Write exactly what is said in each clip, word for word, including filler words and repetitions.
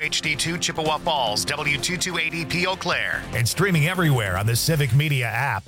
H D two Chippewa Falls, W two two eight zero P Eau Claire, and streaming everywhere on the Civic Media app.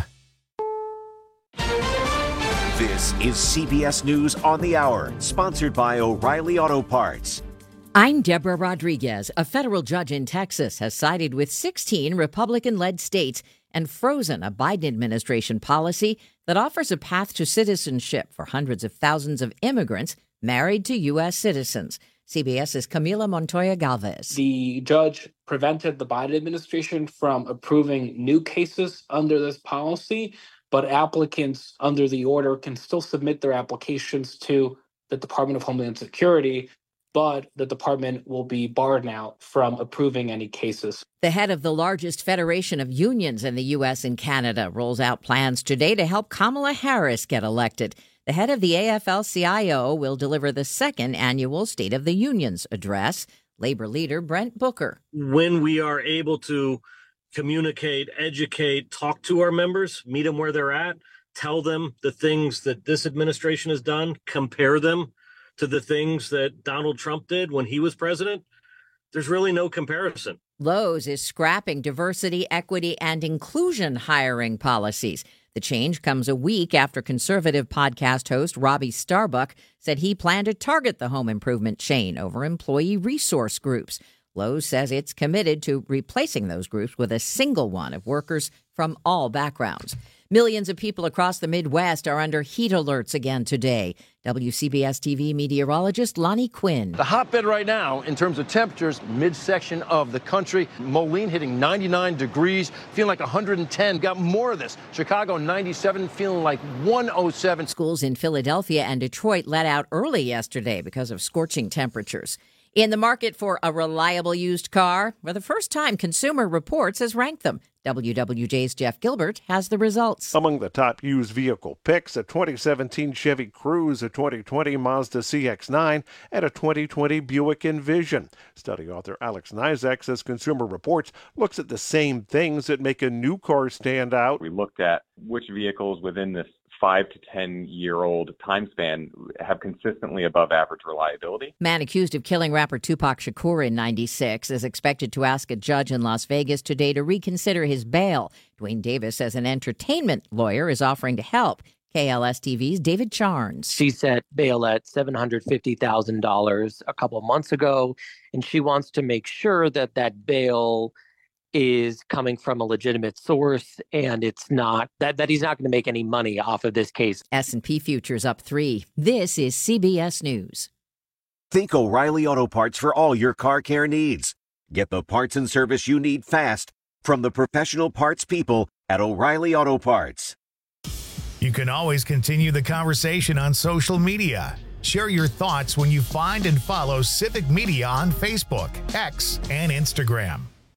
This is C B S News on the Hour, sponsored by O'Reilly Auto Parts. I'm Deborah Rodriguez. A federal judge in Texas has sided with sixteen Republican-led states and frozen a Biden administration policy that offers a path to citizenship for hundreds of thousands of immigrants married to U S citizens. CBS's Camila Montoya Galvez. The judge prevented the Biden administration from approving new cases under this policy, but applicants under the order can still submit their applications to the Department of Homeland Security, but the department will be barred now from approving any cases. The head of the largest federation of unions in the U S and Canada rolls out plans today to help Kamala Harris get elected. The head of the A F L C I O will deliver the second annual State of the Union's address. Labor leader Brent Booker. When we are able to communicate, educate, talk to our members, meet them where they're at, tell them the things that this administration has done, compare them to the things that Donald Trump did when he was president, there's really no comparison. Lowe's is scrapping diversity, equity, and inclusion hiring policies. The change comes a week after conservative podcast host Robbie Starbuck said he planned to target the home improvement chain over employee resource groups. Lowe's says it's committed to replacing those groups with a single one of workers from all backgrounds. Millions of people across the Midwest are under heat alerts again today. W C B S T V meteorologist Lonnie Quinn. The hotbed right now in terms of temperatures, midsection of the country. Moline hitting ninety-nine degrees, feeling like one hundred ten. Got more of this. Chicago ninety-seven, feeling like one oh seven. Schools in Philadelphia and Detroit let out early yesterday because of scorching temperatures. In the market for a reliable used car, for the first time, Consumer Reports has ranked them. W W J's Jeff Gilbert has the results. Among the top used vehicle picks, a twenty seventeen Chevy Cruze, a twenty twenty Mazda C X nine, and a twenty twenty Buick Envision. Study author Alex Nizek says Consumer Reports looks at the same things that make a new car stand out. We looked at which vehicles within this five to ten year old time span have consistently above average reliability. Man accused of killing rapper Tupac Shakur in ninety-six is expected to ask a judge in Las Vegas today to reconsider his bail. Dwayne Davis, as an entertainment lawyer, is offering to help. K L S T V's David Charnes. She set bail at seven hundred fifty thousand dollars a couple of months ago, and she wants to make sure that that bail is coming from a legitimate source, and it's not that, that he's not going to make any money off of this case. S and P futures up three. This is C B S News. Think O'Reilly Auto Parts for all your car care needs. Get the parts and service you need fast from the professional parts people at O'Reilly Auto Parts. You can always continue the conversation on social media. Share your thoughts when you find and follow Civic Media on Facebook, X, and Instagram.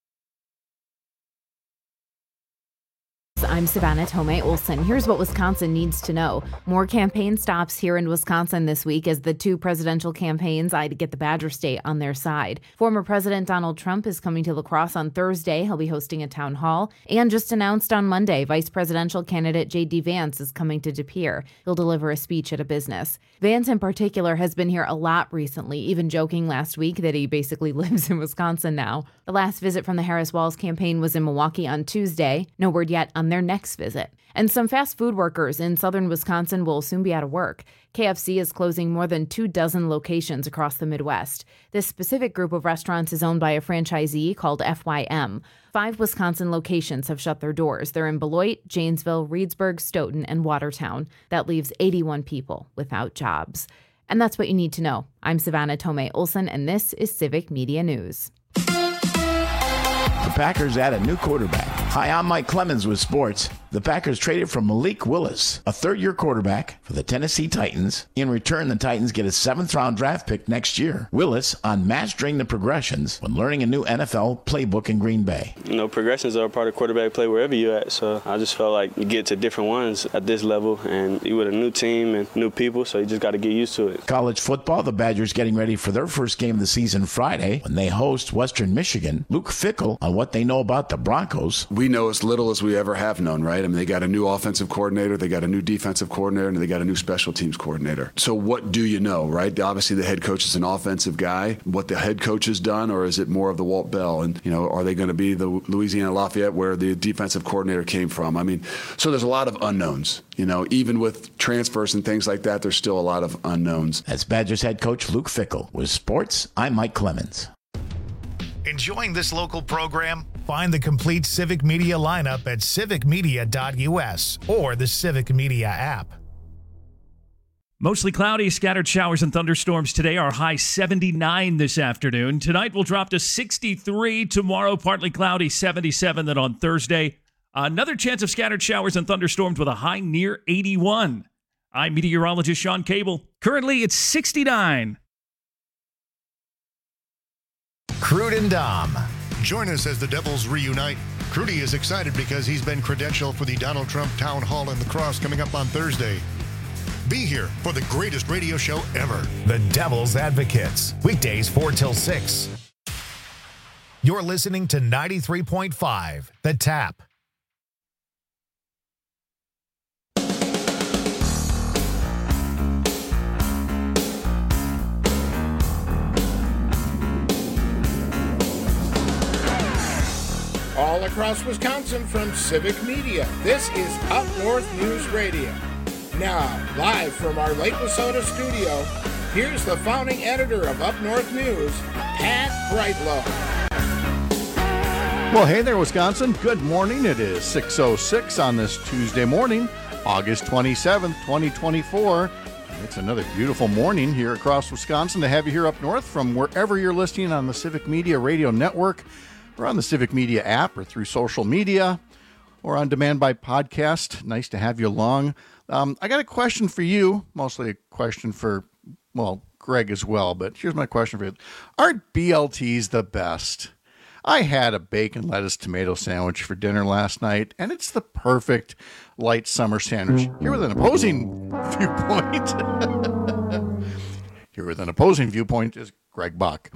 I'm Savannah Tomei Olson. Here's what Wisconsin needs to know. More campaign stops here in Wisconsin this week as the two presidential campaigns eye to get the Badger State on their side. Former President Donald Trump is coming to La Crosse on Thursday. He'll be hosting a town hall. And just announced on Monday, Vice Presidential candidate J D Vance is coming to De Pere. He'll deliver a speech at a business. Vance in particular has been here a lot recently, even joking last week that he basically lives in Wisconsin now. The last visit from the Harris-Walz campaign was in Milwaukee on Tuesday. No word yet on their next visit. And some fast food workers in southern Wisconsin will soon be out of work. K F C is closing more than two dozen locations across the Midwest. This specific group of restaurants is owned by a franchisee called F Y M. Five Wisconsin locations have shut their doors. They're in Beloit, Janesville, Reedsburg, Stoughton, and Watertown. That leaves eighty-one people without jobs. And that's what you need to know. I'm Savannah Tomei Olson, and this is Civic Media News. The Packers add a new quarterback. Hi, I'm Mike Clemens with sports. The Packers traded for Malik Willis, a third-year quarterback for the Tennessee Titans. In return, the Titans get a seventh-round draft pick next year. Willis on mastering the progressions when learning a new N F L playbook in Green Bay. You know, progressions are a part of quarterback play wherever you're at, so I just felt like you get to different ones at this level, and you with a new team and new people, so you just got to get used to it. College football, the Badgers getting ready for their first game of the season Friday when they host Western Michigan. Luke Fickell on what they know about the Broncos. We know as little as we ever have known, right? I mean, they got a new offensive coordinator, they got a new defensive coordinator, and they got a new special teams coordinator. So what do you know, right? Obviously, the head coach is an offensive guy. What the head coach has done, or is it more of the Walt Bell? And, you know, are they going to be the Louisiana Lafayette where the defensive coordinator came from? I mean, so there's a lot of unknowns. You know, even with transfers and things like that, there's still a lot of unknowns. That's Badgers head coach Luke Fickell. With sports, I'm Mike Clemens. Enjoying this local program? Find the complete Civic Media lineup at civic media dot u s or the Civic Media app. Mostly cloudy, scattered showers and thunderstorms today. Our high seventy-nine this afternoon. Tonight will drop to sixty-three. Tomorrow, partly cloudy, seventy-seven. Then on Thursday, another chance of scattered showers and thunderstorms with a high near eighty-one. I'm meteorologist Sean Cable. Currently, it's sixty-nine. Crude and Dom. Join us as the Devils reunite. Crudy is excited because he's been credentialed for the Donald Trump Town Hall in La Crosse coming up on Thursday. Be here for the greatest radio show ever. The Devil's Advocates. Weekdays four till six. You're listening to ninety-three point five, The Tap. All across Wisconsin from Civic Media, this is Up North News Radio. Now, live from our Lake Wissota studio, here's the founding editor of Up North News, Pat Brightlow. Well, hey there, Wisconsin. Good morning. It is six oh six on this Tuesday morning, August twenty-seventh, twenty twenty-four. It's another beautiful morning here across Wisconsin to have you here up north from wherever you're listening on the Civic Media Radio Network, or on the Civic Media app, or through social media, or on demand by podcast. Nice to have you along. Um, I got a question for you, mostly a question for, well, Greg as well, but here's my question for you. Aren't B L Ts the best? I had a bacon, lettuce, tomato sandwich for dinner last night, and it's the perfect light summer sandwich. Here with an opposing viewpoint. Here with an opposing viewpoint is Greg Buck.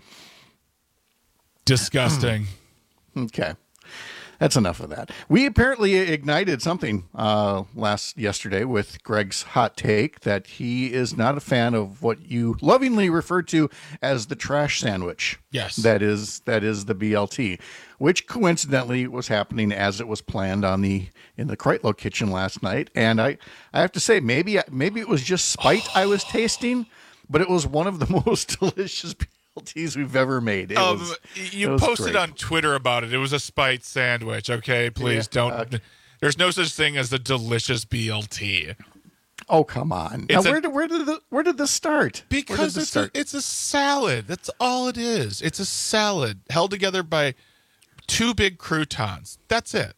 Disgusting. Okay. That's enough of that. We apparently ignited something uh, last yesterday with Greg's hot take that he is not a fan of what you lovingly refer to as the trash sandwich. Yes. That is that is the B L T, which coincidentally was happening as it was planned on the in the Kreitlow kitchen last night. And I, I have to say, maybe maybe it was just spite I was tasting, but it was one of the most delicious B L Ts we've ever made. It um, was, you it was posted great. on Twitter about it. It was a spite sandwich. Okay, please Yeah, don't. okay. There's no such thing as the delicious B L T. Oh, come on! Now, It's a- where did where did the, where did this start? Where did Because this it's start? a, it's a salad. That's all it is. It's a salad held together by two big croutons. That's it.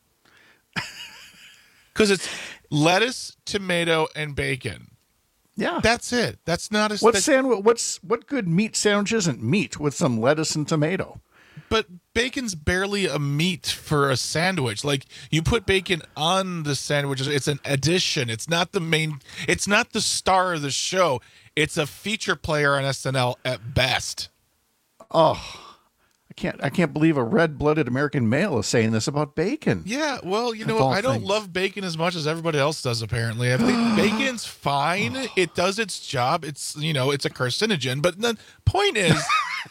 Because it's lettuce, tomato, and bacon. Yeah, that's it. That's not a what that's- sandwich? What's what good meat sandwich isn't meat with some lettuce and tomato? But bacon's barely a meat for a sandwich. Like, you put bacon on the sandwich. It's an addition. It's not the main. It's not the star of the show. It's a feature player on S N L at best. Oh, I can't I can't believe a red-blooded American male is saying this about bacon. Yeah, well, you Of know, all I don't things. love bacon as much as everybody else does, apparently. I think bacon's fine. It does its job. It's, you know, it's a carcinogen. But the point is,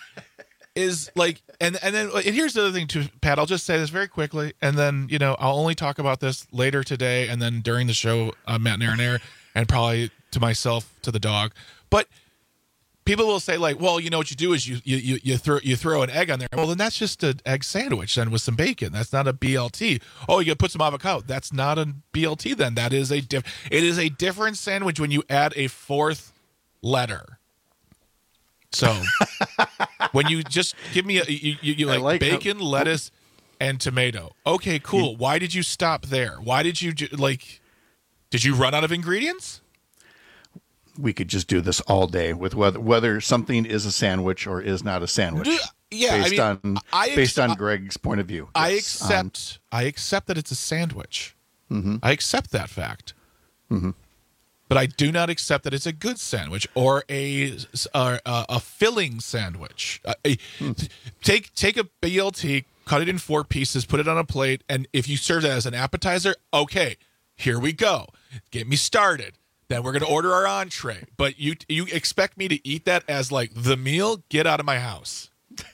is like, and, and then, and here's the other thing too, Pat, I'll just say this very quickly, and then, you know, I'll only talk about this later today, and then during the show, uh, Matt and Aaron Air, and probably to myself, to the dog. But people will say, like, well, you know what you do is you you you, you throw you throw an egg on there. Well, then that's just an egg sandwich then with some bacon. That's not a B L T. Oh, you put some avocado. That's not a B L T then. That is a diff. It is a different sandwich when you add a fourth letter. So when you just give me a you, you, you like, like bacon, how- lettuce, and tomato. Okay, cool. Why did you stop there? Why did you ju- like? Did you run out of ingredients? We could just do this all day with whether whether something is a sandwich or is not a sandwich. Yeah, I based mean, on I ex- based on Greg's point of view. I Yes, accept. I accept that it's a sandwich. Mhm. I accept that fact. Mhm. But I do not accept that it's a good sandwich or a a, a filling sandwich. A- a- Hmm. Take take a B L T, cut it in four pieces, put it on a plate, and if you serve that as an appetizer, okay, Here we go. Get me started. Then we're going to order our entree. But you you expect me to eat that as like the meal? Get out of my house.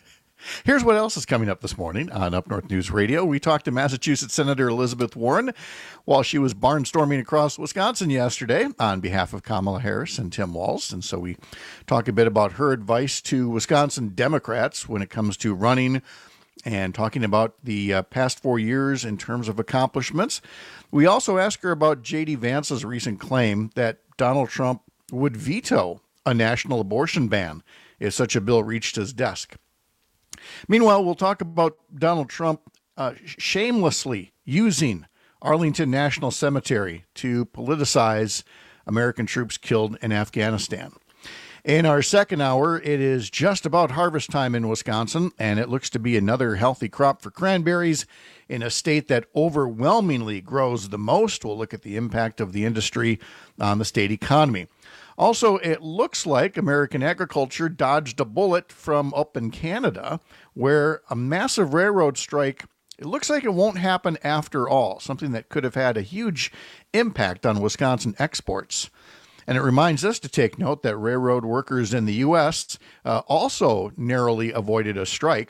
Here's what else is coming up this morning on Up North News Radio. We talked to Massachusetts Senator Elizabeth Warren while she was barnstorming across Wisconsin yesterday on behalf of Kamala Harris and Tim Walz. And so we talk a bit about her advice to Wisconsin Democrats when it comes to running and talking about the uh, past four years in terms of accomplishments. We also ask her about J D. Vance's recent claim that Donald Trump would veto a national abortion ban if such a bill reached his desk. Meanwhile, we'll talk about Donald Trump uh, shamelessly using Arlington National Cemetery to politicize American troops killed in Afghanistan. In our second hour, it is just about harvest time in Wisconsin, and it looks to be another healthy crop for cranberries in a state that overwhelmingly grows the most. We'll look at the impact of the industry on the state economy. Also, it looks like American agriculture dodged a bullet from up in Canada, where a massive railroad strike, it looks like it won't happen after all, something that could have had a huge impact on Wisconsin exports. And it reminds us to take note that railroad workers in the U S uh, also narrowly avoided a strike.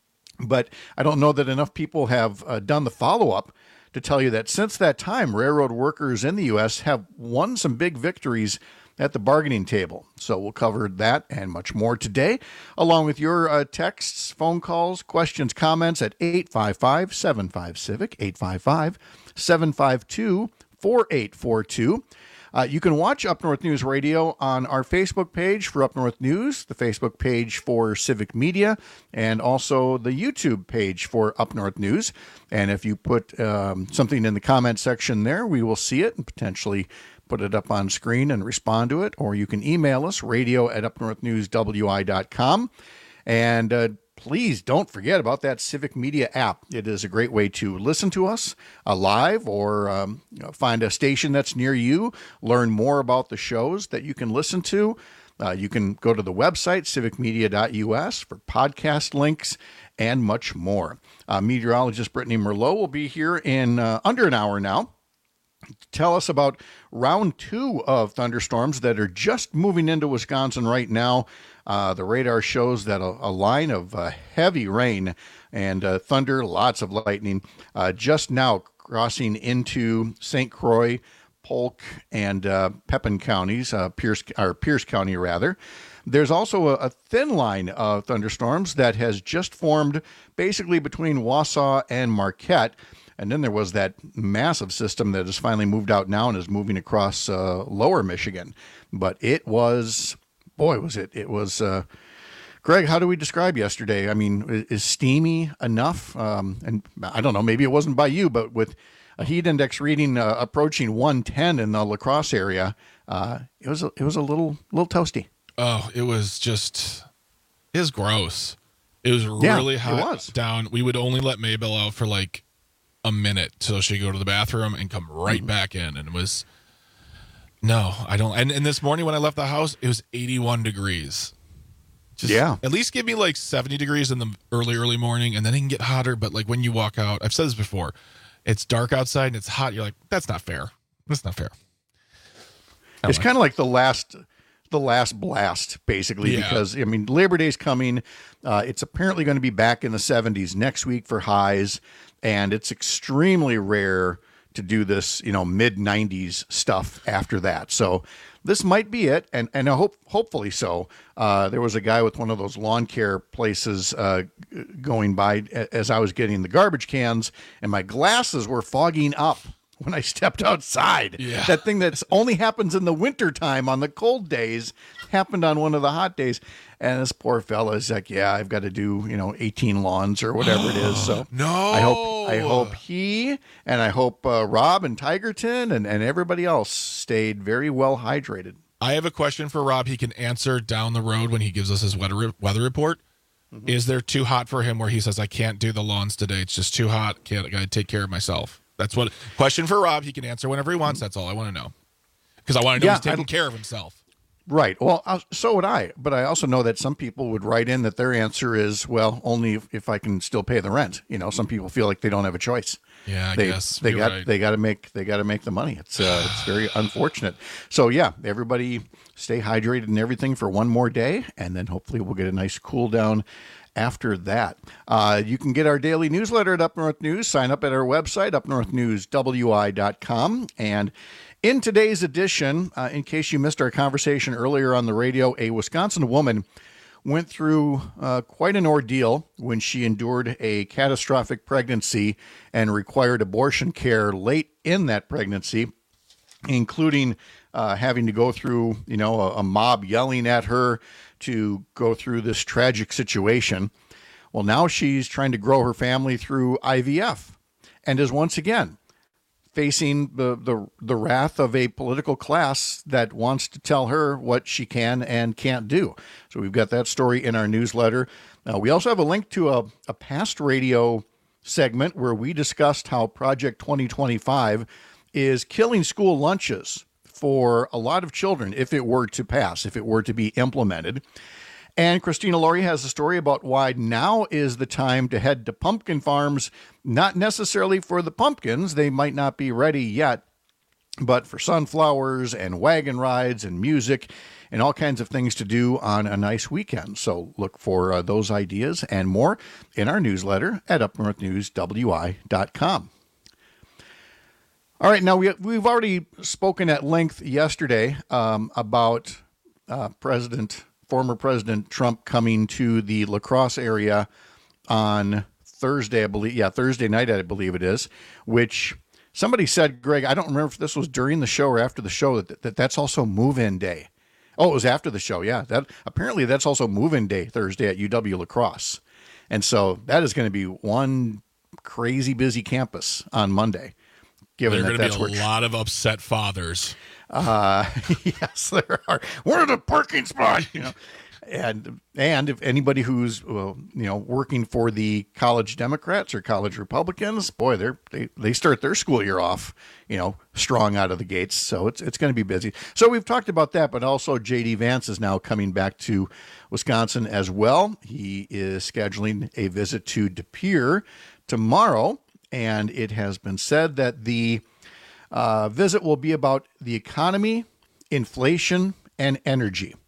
But I don't know that enough people have uh, done the follow-up to tell you that since that time, railroad workers in the U S have won some big victories at the bargaining table. So we'll cover that and much more today, along with your uh, texts, phone calls, questions, comments at eight five five, seven five, civic, eight five five, seven five two, four eight four two. Uh, you can watch Up North News Radio on our Facebook page for Up North News, the Facebook page for Civic Media, and also the YouTube page for Up North News. And if you put um, something in the comment section there, we will see it and potentially put it up on screen and respond to it. Or you can email us, radio at up north news w i dot com. And uh, please don't forget about that Civic Media app. It is a great way to listen to us uh, live or um, you know, find a station that's near you, learn more about the shows that you can listen to. Uh, you can go to the website, civic media dot u s, for podcast links and much more. Uh, meteorologist Brittany Merlot will be here in uh, under an hour now. Tell us about round two of thunderstorms that are just moving into Wisconsin right now. Uh, the radar shows that a, a line of uh, heavy rain and uh, thunder, lots of lightning, uh, just now crossing into Saint Croix, Polk, and uh, Pepin counties, uh, Pierce, or Pierce County rather. There's also a, a thin line of thunderstorms that has just formed basically between Wausau and Marquette. And then there was that massive system that has finally moved out now and is moving across uh, lower Michigan. But it was, boy, was it, it was, uh, Greg, how do we describe yesterday? I mean, is, is steamy enough? Um, and I don't know, maybe it wasn't by you, but with a heat index reading uh, approaching one ten in the La Crosse area, uh, it was a, it was a little little toasty. Oh, it was just, it was gross. It was Yeah, really it hot was. down. We would only let Maybell out for like a minute so she'd go to the bathroom and come right Mm-hmm. back in. And it was, no, I don't. And, and this morning when I left the house, it was eighty-one degrees. Just Yeah. At least give me like seventy degrees in the early, early morning, and then it can get hotter. But like when you walk out, I've said this before, it's dark outside and it's hot. You're like, that's not fair. That's not fair. It's kind of like the last the last blast, basically, Yeah. because, I mean, Labor Day's coming. Uh, it's apparently going to be back in the seventies next week for highs, and it's extremely rare to do this, you know, mid nineties stuff after that. So this might be it, and and I hope hopefully so. Uh, there was a guy with one of those lawn care places uh, going by as I was getting the garbage cans, and my glasses were fogging up when I stepped outside. Yeah. That thing that's only happens in the wintertime on the cold days happened on one of the hot days. And this poor fella is like, yeah, I've got to do, you know, eighteen lawns or whatever it is. So no, I hope, I hope he, and I hope uh, Rob and Tigerton and, and everybody else stayed very well hydrated. I have a question for Rob. He can answer down the road when he gives us his weather weather report. Mm-hmm. Is there too hot for him where he says, I can't do the lawns today. It's just too hot. Can't, I got to take care of myself. That's what question for Rob. He can answer whenever he wants. That's all I want to know. Because I want to know Yeah, he's taking I'd, care of himself. Right. Well, uh, so would I. But I also know that some people would write in that their answer is, well, only if, if I can still pay the rent. You know, some people feel like they don't have a choice. Yeah, I they, guess they You're got right. they got to make they got to make the money. It's uh, it's very unfortunate. So yeah, everybody stay hydrated and everything for one more day, and then hopefully we'll get a nice cool down after that. Uh, you can get our daily newsletter at Up North News. Sign up at our website, up north news w i dot com. And in today's edition, uh, in case you missed our conversation earlier on the radio, a Wisconsin woman went through uh, quite an ordeal when she endured a catastrophic pregnancy and required abortion care late in that pregnancy, including uh, having to go through, you know, a, a mob yelling at her to go through this tragic situation. Well, now she's trying to grow her family through I V F and is once again facing the, the, the wrath of a political class that wants to tell her what she can and can't do. So we've got that story in our newsletter. Uh, we also have a link to a, a past radio segment where we discussed how Project twenty twenty-five is killing school lunches for a lot of children if it were to pass, if it were to be implemented. And Christina Laurie has a story about why now is the time to head to pumpkin farms, not necessarily for the pumpkins. They might not be ready yet, but for sunflowers and wagon rides and music and all kinds of things to do on a nice weekend. So look for uh, those ideas and more in our newsletter at up north news w i dot com. All right, now we, we've already spoken at length yesterday um, about uh, President former President Trump coming to the La Crosse area on Thursday, I believe. Yeah, Thursday night, I believe it is, which somebody said, Greg, I don't remember if this was during the show or after the show, that, that that's also move-in day. Oh, it was after the show. Yeah, that apparently that's also move-in day Thursday at U W La Crosse. And so that is going to be one crazy busy campus on Monday. Given there are that going to be a lot of upset fathers. Uh, yes, there are. Where's the parking spot? You know, and and if anybody who's well, you know working for the college Democrats or college Republicans, boy, they're they they start their school year off, you know, strong out of the gates. So it's it's going to be busy. So we've talked about that, but also J D Vance is now coming back to Wisconsin as well. He is scheduling a visit to De Pere tomorrow, and it has been said that the Uh, visit will be about the economy, inflation, and energy.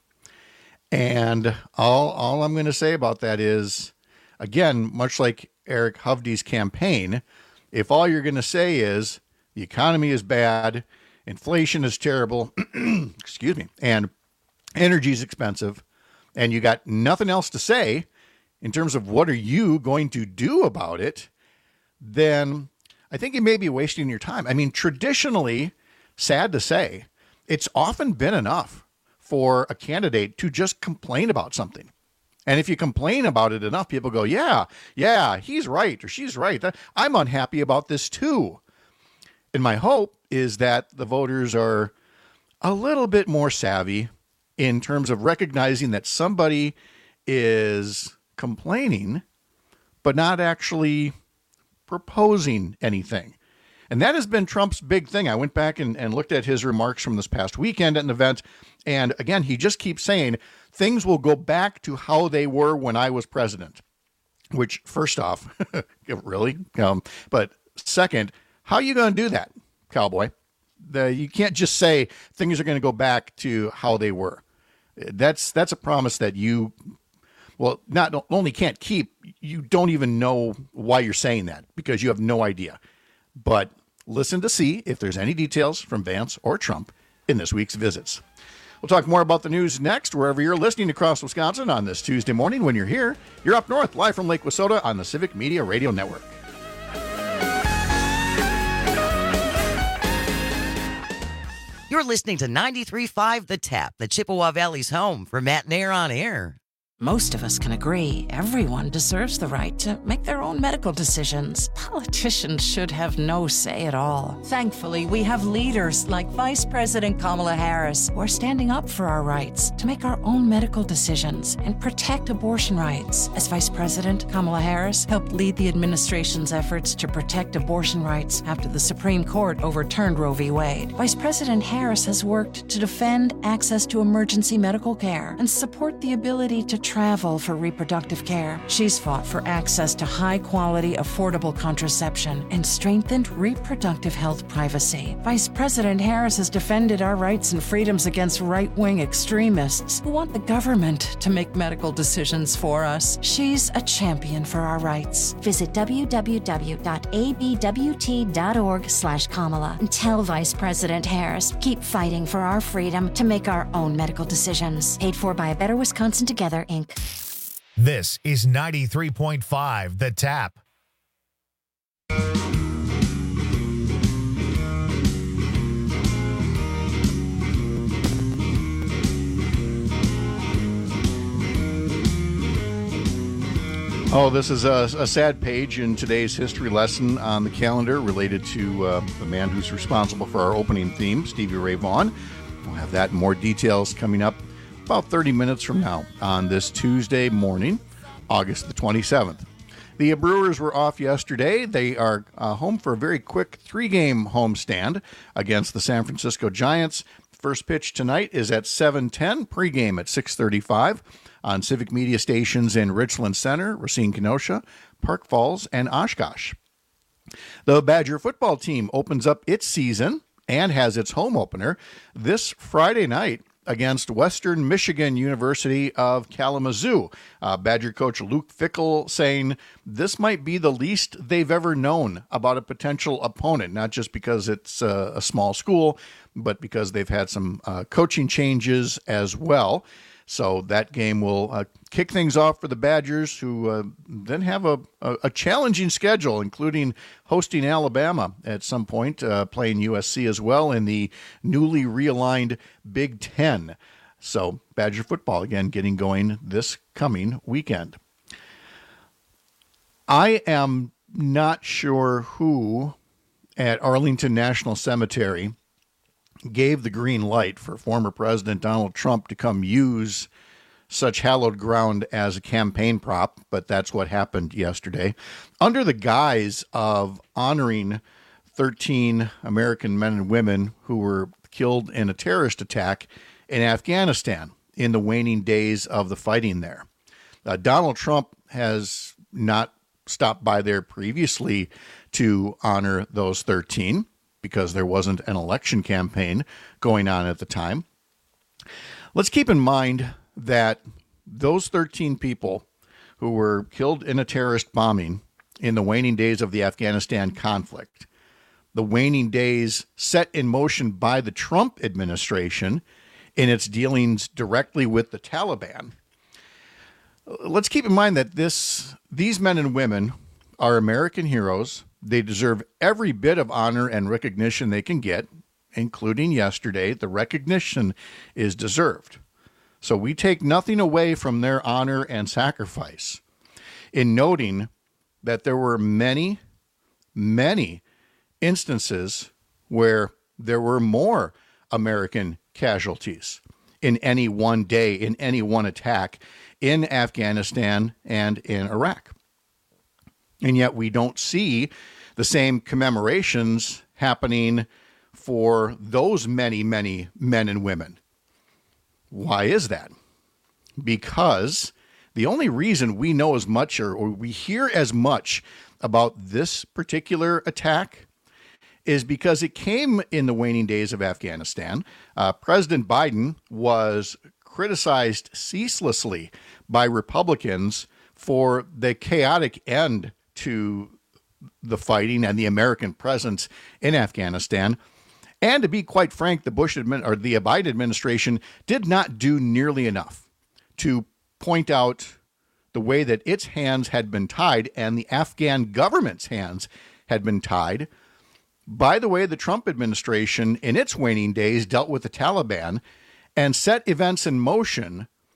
And all, all I'm going to say about that is, again, much like Eric Hovde's campaign, if all you're going to say is the economy is bad, inflation is terrible, excuse me, and energy is expensive, and you got nothing else to say in terms of what are you going to do about it, then I think you may be wasting your time. I mean, traditionally, sad to say, it's often been enough for a candidate to just complain about something. And if you complain about it enough, people go, yeah, yeah, he's right or she's right. I'm unhappy about this too. And my hope is that the voters are a little bit more savvy in terms of recognizing that somebody is complaining, but not actually proposing anything. And that has been Trump's big thing. I went back and, and looked at his remarks from this past weekend at an event. And again, he just keeps saying things will go back to how they were when I was president, which first off, really? Um, but second, how are you going to do that, cowboy? The, you can't just say things are going to go back to how they were. That's, that's a promise that you Well, not only can't keep, you don't even know why you're saying that because you have no idea. But listen to see if there's any details from Vance or Trump in this week's visits. We'll talk more about the news next, wherever you're listening across Wisconsin on this Tuesday morning. When you're here, you're up north, live from Lake Wissota on the Civic Media Radio Network. You're listening to ninety-three point five The Tap, the Chippewa Valley's home for Matt Nair on Air. Most of us can agree everyone deserves the right to make their own medical decisions. Politicians should have no say at all. Thankfully, we have leaders like Vice President Kamala Harris who are standing up for our rights to make our own medical decisions and protect abortion rights. As Vice President, Kamala Harris helped lead the administration's efforts to protect abortion rights after the Supreme Court overturned Roe v. Wade. Vice President Harris has worked to defend access to emergency medical care and support the ability to travel for reproductive care. She's fought for access to high-quality, affordable contraception and strengthened reproductive health privacy. Vice President Harris has defended our rights and freedoms against right-wing extremists who want the government to make medical decisions for us. She's a champion for our rights. Visit w w w dot a b w t dot org slash Kamala and tell Vice President Harris, keep fighting for our freedom to make our own medical decisions. Paid for by A Better Wisconsin Together, Incorporated. This is ninety-three point five The Tap. Oh, this is a, a sad page in today's history lesson on the calendar related to uh, the man who's responsible for our opening theme, Stevie Ray Vaughan. We'll have that and more details coming up about thirty minutes from now on this Tuesday morning, August the twenty-seventh. The Brewers were off yesterday. They are uh, home for a very quick three-game homestand against the San Francisco Giants. First pitch tonight is at seven ten, pregame at six thirty-five on Civic Media stations in Richland Center, Racine, Kenosha, Park Falls, and Oshkosh. The Badger football team opens up its season and has its home opener this Friday night against Western Michigan University of Kalamazoo. Uh, Badger coach Luke Fickell saying this might be the least they've ever known about a potential opponent, not just because it's uh, a small school, but because they've had some uh, coaching changes as well. So that game will uh, kick things off for the Badgers, who uh, then have a, a, a challenging schedule, including hosting Alabama at some point, uh, playing U S C as well in the newly realigned Big Ten. So Badger football, again, getting going this coming weekend. I am not sure who at Arlington National Cemetery gave the green light for former President Donald Trump to come use such hallowed ground as a campaign prop, but that's what happened yesterday. Under the guise of honoring thirteen American men and women who were killed in a terrorist attack in Afghanistan in the waning days of the fighting there. Uh, Donald Trump has not stopped by there previously to honor those thirteen, because there wasn't an election campaign going on at the time. Let's keep in mind that those thirteen people who were killed in a terrorist bombing in the waning days of the Afghanistan conflict, the waning days set in motion by the Trump administration in its dealings directly with the Taliban. Let's keep in mind that this these men and women are American heroes. They deserve every bit of honor and recognition they can get, including yesterday. The recognition is deserved. So we take nothing away from their honor and sacrifice in noting that there were many, many instances where there were more American casualties in any one day, in any one attack in Afghanistan and in Iraq. And yet we don't see the same commemorations happening for those many, many men and women. Why is that? Because the only reason we know as much or, or we hear as much about this particular attack is because it came in the waning days of Afghanistan. Uh, President Biden was criticized ceaselessly by Republicans for the chaotic end to the fighting and the American presence in Afghanistan. And to be quite frank, the Bush admin, or the Biden administration did not do nearly enough to point out the way that its hands had been tied and the Afghan government's hands had been tied by the way the Trump administration in its waning days dealt with the Taliban and set events in motion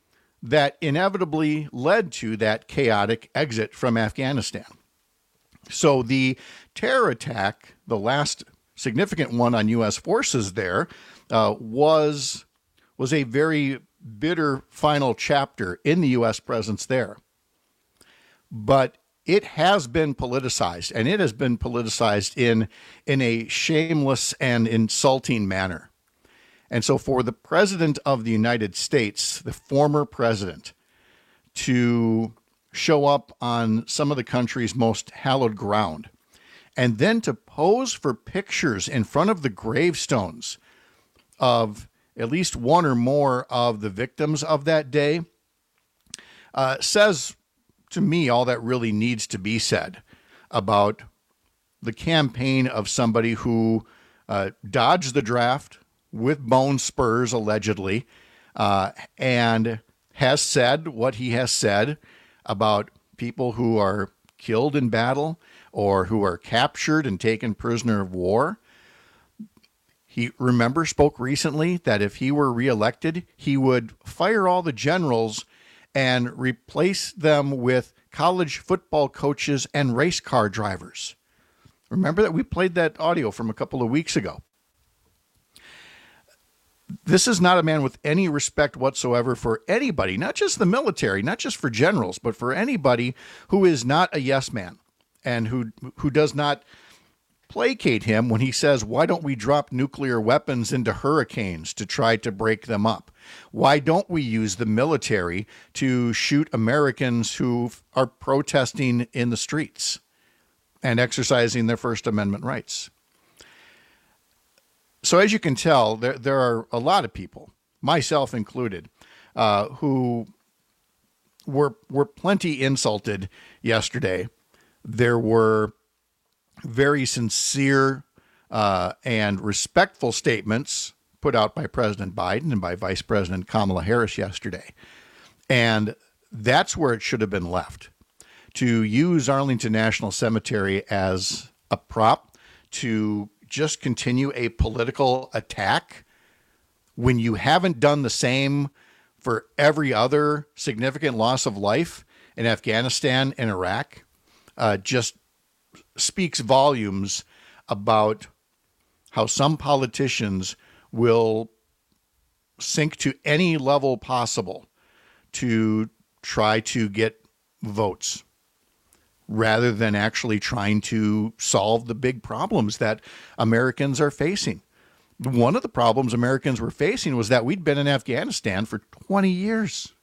that inevitably led to that chaotic exit from Afghanistan. So the terror attack, the last significant one on U S forces there, uh, was was a very bitter final chapter in the U S presence there. But it has been politicized, and it has been politicized in, in a shameless and insulting manner. And so for the President of the United States, the former president, to show up on some of the country's most hallowed ground, and then to pose for pictures in front of the gravestones of at least one or more of the victims of that day, uh, says to me all that really needs to be said about the campaign of somebody who uh, dodged the draft with bone spurs, allegedly, uh, and has said what he has said about people who are killed in battle or who are captured and taken prisoner of war. He, remember, spoke recently that if he were reelected, he would fire all the generals and replace them with college football coaches and race car drivers. Remember that? We played that audio from a couple of weeks ago. This is not a man with any respect whatsoever for anybody, not just the military, not just for generals, but for anybody who is not a yes man and who who does not placate him when he says, why don't we drop nuclear weapons into hurricanes to try to break them up? Why don't we use the military to shoot Americans who are protesting in the streets and exercising their First Amendment rights? So as you can tell, there there are a lot of people, myself included, uh, who were were plenty insulted yesterday. There were very sincere uh, and respectful statements put out by President Biden and by Vice President Kamala Harris yesterday. And that's where it should have been left. To use Arlington National Cemetery as a prop to just continue a political attack when you haven't done the same for every other significant loss of life in Afghanistan and Iraq, uh, just speaks volumes about how some politicians will sink to any level possible to try to get votes rather than actually trying to solve the big problems that Americans are facing. One of the problems Americans were facing was that we'd been in Afghanistan for twenty years.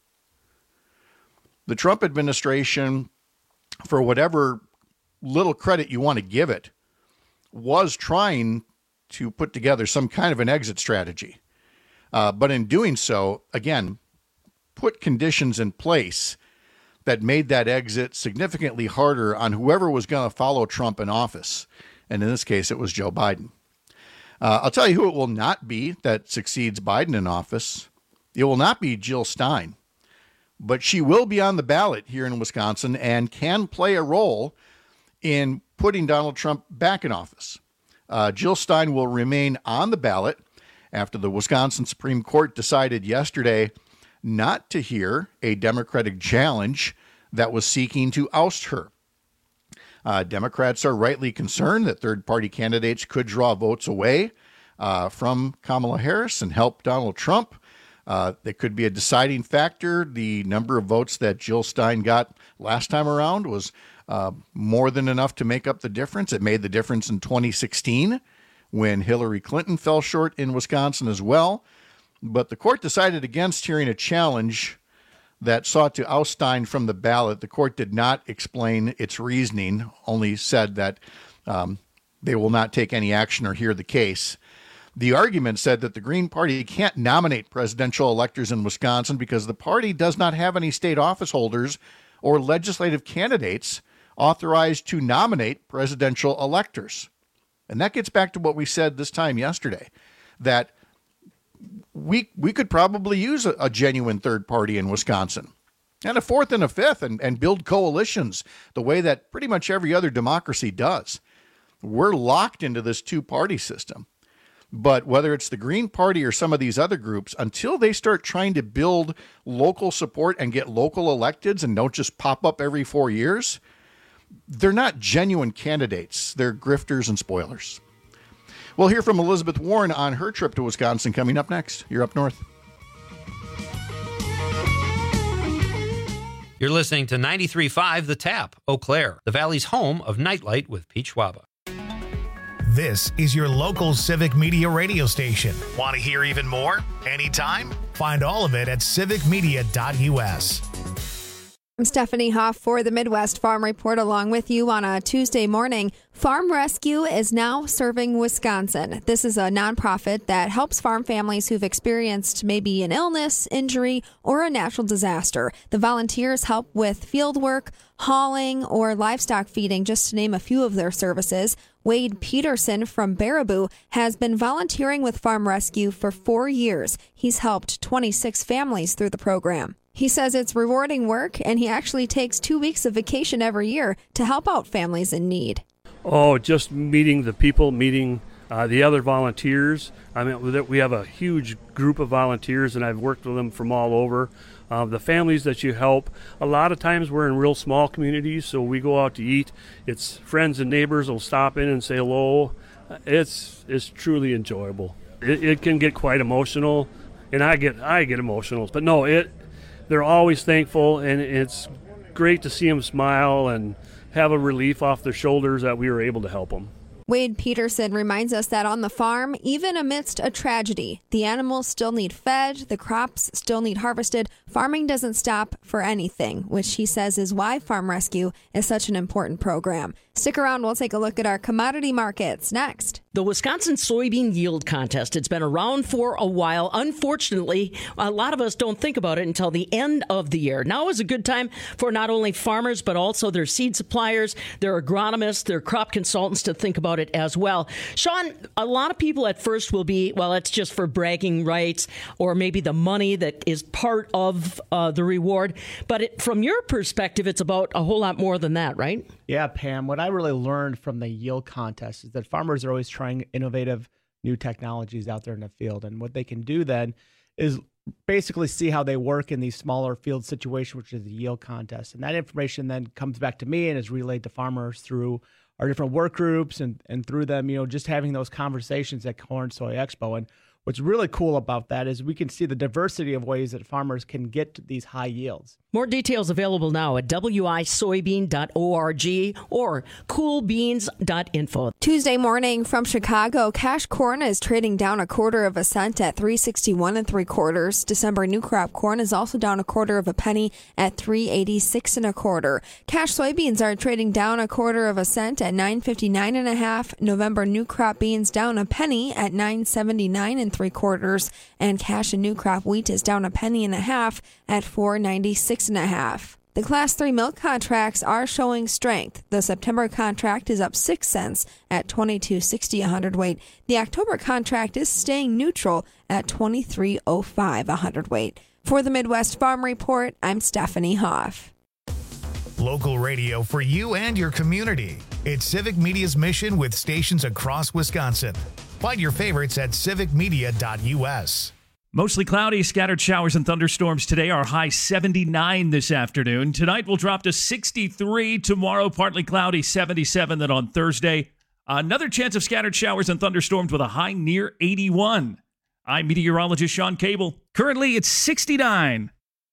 The Trump administration, for whatever little credit you want to give it, was trying to put together some kind of an exit strategy. Uh, but in doing so, again, put conditions in place that made that exit significantly harder on whoever was going to follow Trump in office. And in this case, it was Joe Biden. Uh, I'll tell you who it will not be that succeeds Biden in office. It will not be Jill Stein, but she will be on the ballot here in Wisconsin and can play a role in putting Donald Trump back in office. Uh, Jill Stein will remain on the ballot after the Wisconsin Supreme Court decided yesterday not to hear a Democratic challenge that was seeking to oust her. Uh, Democrats are rightly concerned that third-party candidates could draw votes away uh, from Kamala Harris and help Donald Trump. Uh, that could be a deciding factor. The number of votes that Jill Stein got last time around was uh, more than enough to make up the difference. It made the difference in twenty sixteen when Hillary Clinton fell short in Wisconsin as well. But the court decided against hearing a challenge that sought to oust Stein from the ballot. The court did not explain its reasoning, only said that um, they will not take any action or hear the case. The argument said that the Green Party can't nominate presidential electors in Wisconsin because the party does not have any state office holders or legislative candidates authorized to nominate presidential electors. And that gets back to what we said this time yesterday, that we we could probably use a, a genuine third party in Wisconsin and a fourth and a fifth and, and build coalitions the way that pretty much every other democracy does. We're locked into this two-party system. But whether it's the Green Party or some of these other groups, until they start trying to build local support and get local electeds and don't just pop up every four years, they're not genuine candidates. They're grifters and spoilers. We'll hear from Elizabeth Warren on her trip to Wisconsin coming up next. You're Up North. You're listening to ninety-three point five The Tap, Eau Claire, the Valley's home of Nightlight with Pete Schwaba. This is your local Civic Media radio station. Want to hear even more? Anytime? Find all of it at civic media dot u s. I'm Stephanie Hoff for the Midwest Farm Report, along with you on a Tuesday morning. Farm Rescue is now serving Wisconsin. This is a nonprofit that helps farm families who've experienced maybe an illness, injury, or a natural disaster. The volunteers help with field work, hauling, or livestock feeding, just to name a few of their services. Wade Peterson from Baraboo has been volunteering with Farm Rescue for four years. He's helped twenty-six families through the program. He says it's rewarding work, and he actually takes two weeks of vacation every year to help out families in need. Oh, just meeting the people, meeting uh, the other volunteers. I mean, we have a huge group of volunteers, and I've worked with them from all over. Uh, the families that you help, a lot of times we're in real small communities, so we go out to eat. It's friends and neighbors will stop in and say hello. It's it's truly enjoyable. It, it can get quite emotional, and I get I get emotional. But no, it they're always thankful, and it's great to see them smile and have a relief off their shoulders that we were able to help them. Wade Peterson reminds us that on the farm, even amidst a tragedy, the animals still need fed, the crops still need harvested. Farming doesn't stop for anything, which he says is why Farm Rescue is such an important program. Stick around, we'll take a look at our commodity markets next. The Wisconsin Soybean Yield Contest. It's been around for a while. Unfortunately, a lot of us don't think about it until the end of the year. Now is a good time for not only farmers, but also their seed suppliers, their agronomists, their crop consultants to think about it as well. Sean, a lot of people at first will be, well, it's just for bragging rights or maybe the money that is part of uh, the reward. But it, from your perspective, it's about a whole lot more than that, right? Yeah, Pam, what I really learned from the yield contest is that farmers are always trying innovative new technologies out there in the field. And what they can do then is basically see how they work in these smaller field situations, which is the yield contest. And that information then comes back to me and is relayed to farmers through our different work groups and, and through them, you know, just having those conversations at Corn Soy Expo. And what's really cool about that is we can see the diversity of ways that farmers can get to these high yields. More details available now at w i soybean dot org or cool beans dot info. Tuesday morning from Chicago, cash corn is trading down a quarter of a cent at three sixty-one and three quarters. December new crop corn is also down a quarter of a penny at three eighty-six and a quarter. Cash soybeans are trading down a quarter of a cent at nine fifty-nine and a half. November new crop beans down a penny at nine seventy-nine and three quarters, and cash and new crop wheat is down a penny and a half at four ninety-six and a half. The Class three milk contracts are showing strength. The September contract is up six cents at twenty-two sixty a hundredweight. The October contract is staying neutral at twenty-three oh five a hundredweight. For the Midwest Farm Report, I'm Stephanie Hoff. Local radio for you and your community. It's Civic Media's mission with stations across Wisconsin. Find your favorites at civic media dot u s. Mostly cloudy, scattered showers and thunderstorms today. Our high seventy-nine this afternoon. Tonight we'll drop to sixty-three. Tomorrow, partly cloudy, seventy-seven. Then on Thursday, another chance of scattered showers and thunderstorms with a high near eighty-one. I'm meteorologist Sean Cable. Currently, it's sixty-nine.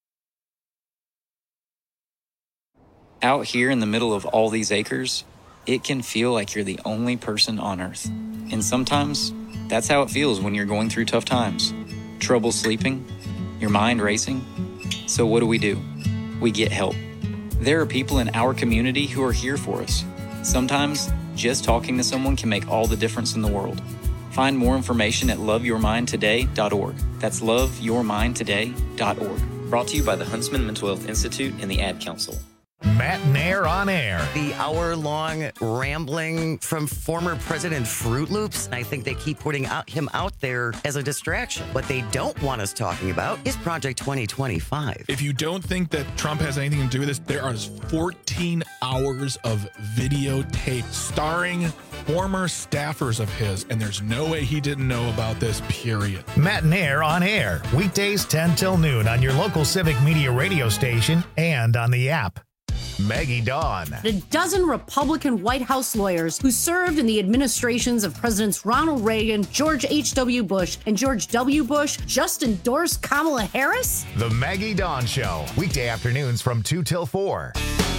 Out here in the middle of all these acres, it can feel like you're the only person on Earth. And sometimes, that's how it feels when you're going through tough times. Trouble sleeping, your mind racing. So what do we do? We get help. There are people in our community who are here for us. Sometimes, just talking to someone can make all the difference in the world. Find more information at love your mind today dot org. That's love your mind today dot org. Brought to you by the Huntsman Mental Health Institute and the Ad Council. Matt Nair on air. The hour-long rambling from former President Fruit Loops. I think they keep putting out, him out there as a distraction. What they don't want us talking about is Project twenty twenty-five. If you don't think that Trump has anything to do with this, there are fourteen hours of videotape starring former staffers of his, and there's no way he didn't know about this, period. Matt and Air on air, weekdays ten till noon on your local Civic Media radio station and on the app. Maggie Dawn. A dozen Republican White House lawyers who served in the administrations of Presidents Ronald Reagan, George H W. Bush, and George W. Bush just endorsed Kamala Harris? The Maggie Dawn Show, weekday afternoons from two till four.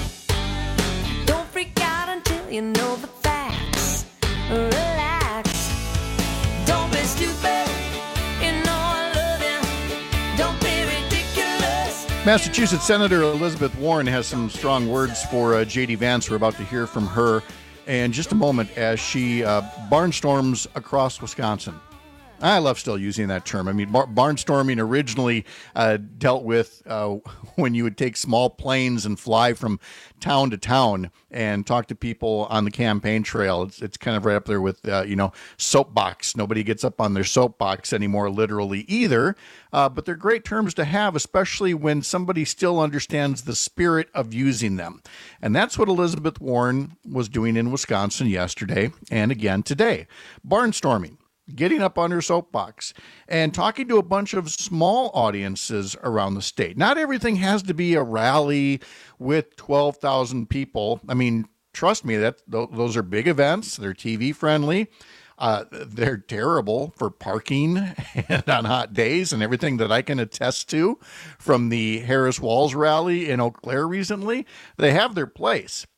Don't freak out until you know the facts. Relax. Don't be stupid. You know I love you. Don't be ridiculous. Massachusetts Senator Elizabeth Warren has some strong words for uh, J D. Vance. We're about to hear from her in just a moment as she uh, barnstorms across Wisconsin. I love still using that term. I mean, bar- barnstorming originally uh, dealt with uh, when you would take small planes and fly from town to town and talk to people on the campaign trail. It's it's kind of right up there with, uh, you know, soapbox. Nobody gets up on their soapbox anymore, literally either. Uh, but they're great terms to have, especially when somebody still understands the spirit of using them. And that's what Elizabeth Warren was doing in Wisconsin yesterday and again today. Barnstorming. Getting up on her soapbox and talking to a bunch of small audiences around the state. Not everything has to be a rally with twelve thousand people. I mean, trust me, that those are big events. They're T V friendly. Uh, they're terrible for parking and on hot days and everything that I can attest to from the Harris Walls rally in Eau Claire recently. They have their place.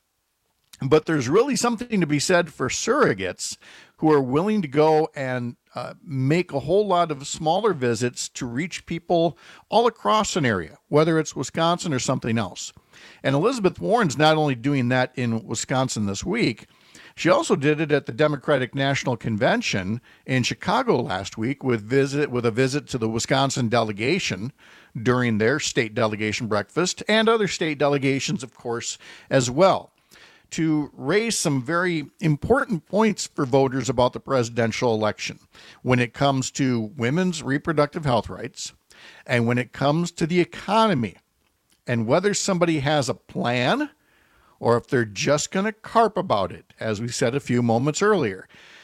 But there's really something to be said for surrogates who are willing to go and uh, make a whole lot of smaller visits to reach people all across an area, whether it's Wisconsin or something else. And Elizabeth Warren's not only doing that in Wisconsin this week, she also did it at the Democratic National Convention in Chicago last week with visit with a visit to the Wisconsin delegation during their state delegation breakfast and other state delegations, of course, as well, to raise some very important points for voters about the presidential election when it comes to women's reproductive health rights and when it comes to the economy and whether somebody has a plan or if they're just going to carp about it, as we said a few moments earlier.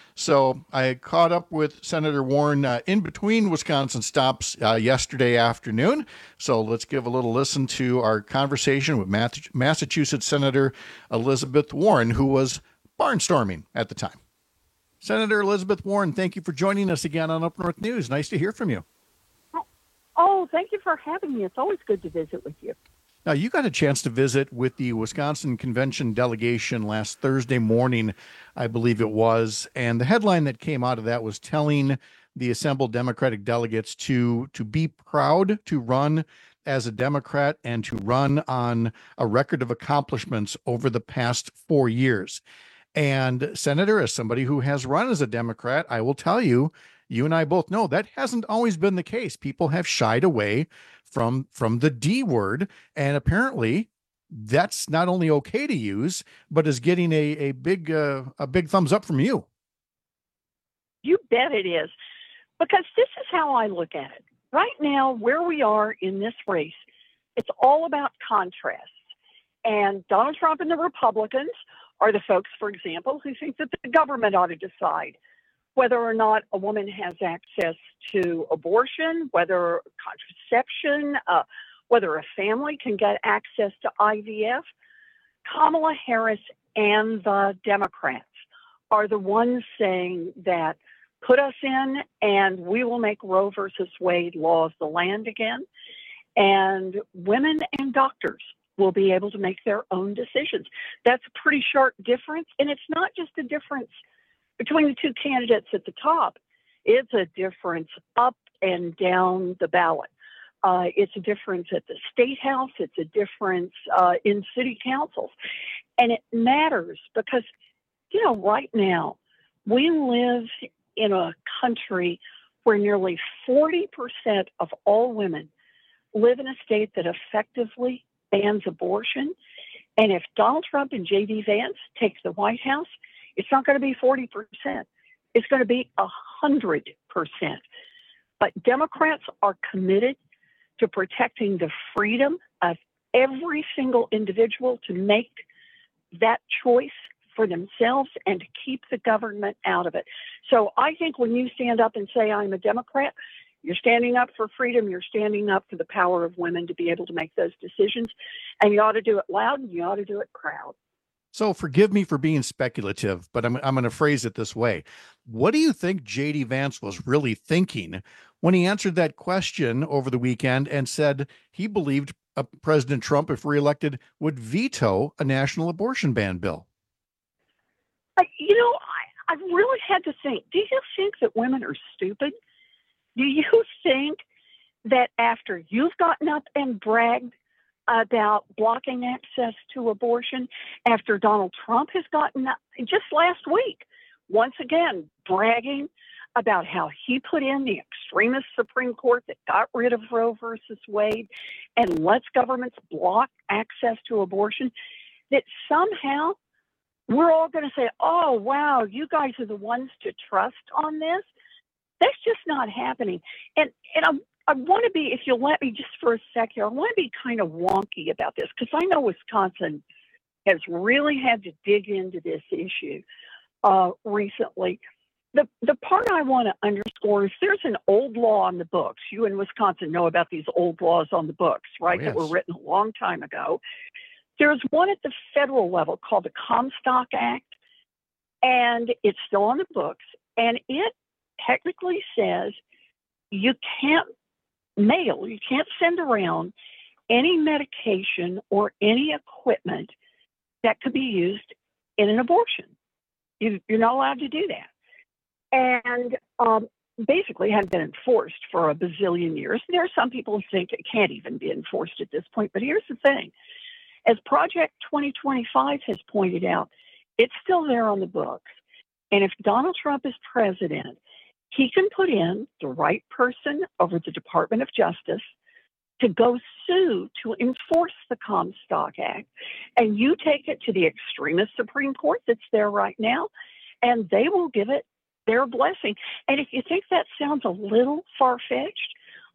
So I caught up with Senator Warren uh, in between Wisconsin stops uh, yesterday afternoon. So let's give a little listen to our conversation with Massachusetts Senator Elizabeth Warren, who was barnstorming at the time. Senator Elizabeth Warren, thank you for joining us again on Up North News. Nice to hear from you. Oh, thank you for having me. It's always good to visit with you. Now, you got a chance to visit with the Wisconsin Convention delegation last Thursday morning, I believe it was, and the headline that came out of that was telling the assembled Democratic delegates to to be proud to run as a Democrat and to run on a record of accomplishments over the past four years. And Senator, as somebody who has run as a Democrat, I will tell you, you and I both know that hasn't always been the case. People have shied away from from the D word, and apparently that's not only okay to use, but is getting a a big uh, a big thumbs up from you. You bet it is, because this is how I look at it. Right now, where we are in this race, it's all about contrasts. And Donald Trump and the Republicans are the folks, for example, who think that the government ought to decide whether or not a woman has access to abortion, whether contraception, uh, whether a family can get access to I V F. Kamala Harris and the Democrats are the ones saying that put us in and we will make Roe versus Wade law of the land again. And women and doctors will be able to make their own decisions. That's a pretty sharp difference. And it's not just a difference between the two candidates at the top. It's a difference up and down the ballot. Uh, it's a difference at the state house. It's a difference uh, in city councils. And it matters because, you know, right now we live in a country where nearly forty percent of all women live in a state that effectively bans abortion. And if Donald Trump and J D. Vance take the White House, it's not going to be forty percent. It's going to be one hundred percent. But Democrats are committed to protecting the freedom of every single individual to make that choice for themselves and to keep the government out of it. So I think when you stand up and say, I'm a Democrat, you're standing up for freedom. You're standing up for the power of women to be able to make those decisions. And you ought to do it loud and you ought to do it proud. So forgive me for being speculative, but I'm, I'm going to phrase it this way. What do you think J D Vance was really thinking when he answered that question over the weekend and said he believed uh, President Trump, if reelected, would veto a national abortion ban bill? I, you know, I, I really had to think, do you think that women are stupid? Do you think that after you've gotten up and bragged about blocking access to abortion, after Donald Trump has gotten up just last week, once again, bragging about how he put in the extremist Supreme Court that got rid of Roe versus Wade and lets governments block access to abortion, that somehow we're all going to say, oh, wow, you guys are the ones to trust on this? That's just not happening. And and I, I want to be, if you'll let me just for a sec here, I want to be kind of wonky about this because I know Wisconsin has really had to dig into this issue uh, recently. The the part I want to underscore is there's an old law on the books. You in Wisconsin know about these old laws on the books, right, Oh, yes. that were written a long time ago. There's one at the federal level called the Comstock Act, and it's still on the books, and it technically says you can't mail, you can't send around any medication or any equipment that could be used in an abortion. You, you're not allowed to do that. And um, basically hadn't been enforced for a bazillion years. There are some people who think it can't even be enforced at this point. But here's the thing. As Project twenty twenty-five has pointed out, it's still there on the books. And if Donald Trump is president, he can put in the right person over the Department of Justice to go sue to enforce the Comstock Act. And you take it to the extremist Supreme Court that's there right now, and they will give it their blessing. And if you think that sounds a little far-fetched,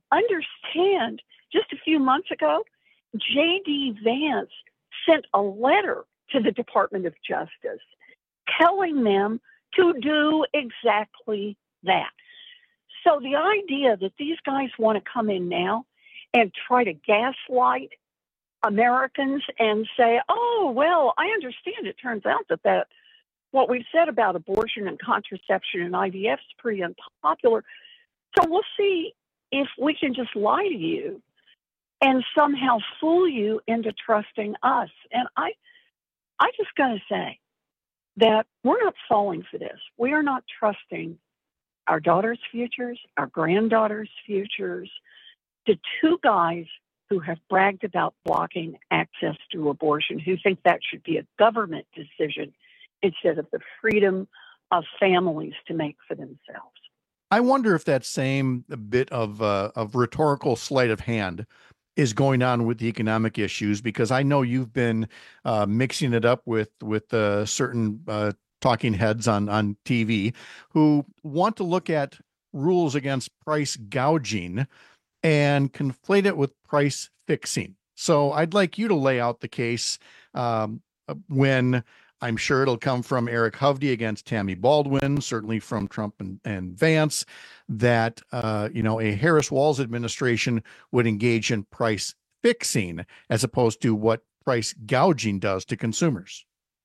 understand just a few months ago, J D Vance sent a letter to the Department of Justice telling them to do exactly that. So the idea that these guys want to come in now and try to gaslight Americans and say, oh, well, I understand it turns out that, that what we've said about abortion and contraception and I V F is pretty unpopular. So we'll see if we can just lie to you and somehow fool you into trusting us. And I, I just got to say that we're not falling for this. We are not trusting our daughters' futures, our granddaughters' futures, to two guys who have bragged about blocking access to abortion, who think that should be a government decision instead of the freedom of families to make for themselves. I wonder if that same bit of uh, of rhetorical sleight of hand is going on with the economic issues, because I know you've been uh, mixing it up with with uh, certain uh, talking heads on on T V who want to look at rules against price gouging and conflate it with price fixing. So I'd like you to lay out the case um, when I'm sure it'll come from Eric Hovde against Tammy Baldwin, certainly from Trump and, and Vance, that, uh, you know, a Harris-Walz administration would engage in price fixing as opposed to what price gouging does to consumers.